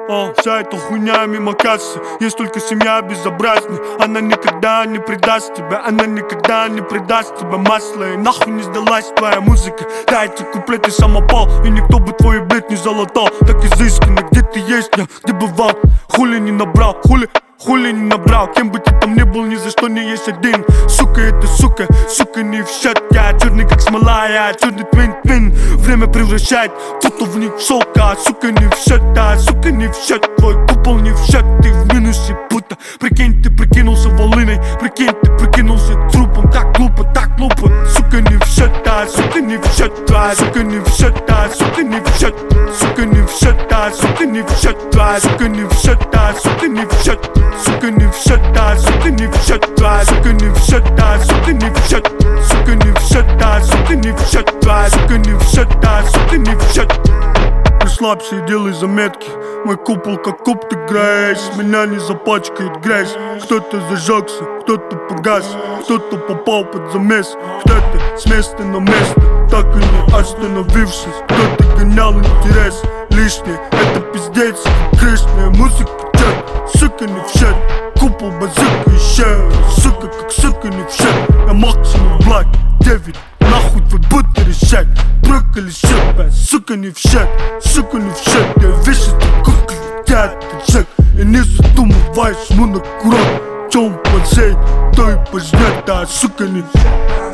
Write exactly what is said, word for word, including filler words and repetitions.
О, вся эта хуйня мимо кассы. Есть только семья безобразная. Она никогда не предаст тебя. Она никогда не предаст тебя. Масло, и нахуй не сдалась твоя музыка. Дайте куплеты самопал, и никто бы твой блядь не залатал. Так изысканно, где ты есть, я где бывал. Хули не набрал, хули Хули не набрал, кем бы ты там ни был, ни за что не есть один. Сука, это сука, сука не в счет. Я черный как смола, я черный твин-твин. Время превращает фото в них шелка. Сука не в счет, а сука не в счет. Твой купол не в счет, ты в минусе, puta. Прикинь, ты прикинулся волыной. Прикинь, ты прикинулся трупом. Так глупо, так глупо. Сука не в счет, а сука не в счет. А сука не в счет, а сука не в счет. Сука не в счет, а сука не в счет. А сука не в счет, а сука не в счет. Сука не в счет, а сука не в счет. А сука не в счет, а сука не в счет. Сука не в счет, а сука не в счет. А сука не в счет, а сука не в счет. Расслабься и делай заметки. Мой купол как куб ты граешь. Меня не запачкает грязь. Кто-то зажегся, кто-то погас. Кто-то попал под замес. Кто-то с места на место, так и не остановившись. Кто-то гонял интерес лишний. Это пиздец, крышная музыка. Сука не в счет, купол базыка еще. Сука как сука не в счет. Я максимум блак, девять. Нахуй твой будто решать. Брокколи щепа, сука не в счет. Сука не в счет, я вещи как летят. Джек, я не задумываюсь, мы на курок. Чем он позеет, то и пожнет, а сука не